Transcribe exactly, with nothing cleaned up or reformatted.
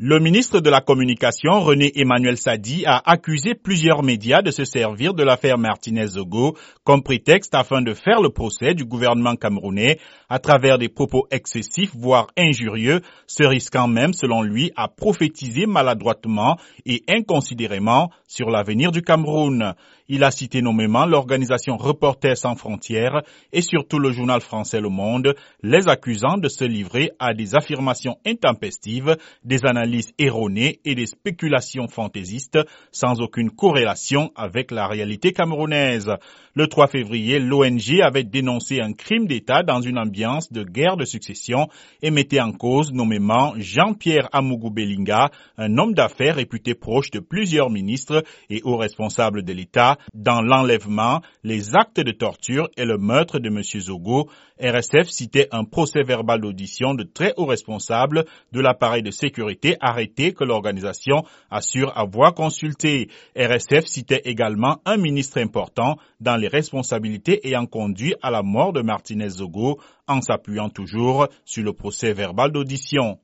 Le ministre de la Communication, René Emmanuel Sadi, a accusé plusieurs médias de se servir de l'affaire Martinez-Zogo comme prétexte afin de faire le procès du gouvernement camerounais à travers des propos excessifs, voire injurieux, se risquant même, selon lui, à prophétiser maladroitement et inconsidérément sur l'avenir du Cameroun. Il a cité nommément l'organisation Reporters sans frontières et surtout le journal français Le Monde, les accusant de se livrer à des affirmations intempestives, des analyses erronées et des spéculations fantaisistes sans aucune corrélation avec la réalité camerounaise. Le trois février, l'O N G avait dénoncé un crime d'État dans une ambiance de guerre de succession et mettait en cause nommément Jean-Pierre Amougou Belinga, un homme d'affaires réputé proche de plusieurs ministres et hauts responsables de l'État, dans l'enlèvement, les actes de torture et le meurtre de M. Zogo. R S F citait un procès-verbal d'audition de très hauts responsables de l'appareil de sécurité arrêté que l'organisation assure avoir consulté. R S F citait également un ministre important dans les responsabilités ayant conduit à la mort de Martinez-Zogo en s'appuyant toujours sur le procès-verbal d'audition.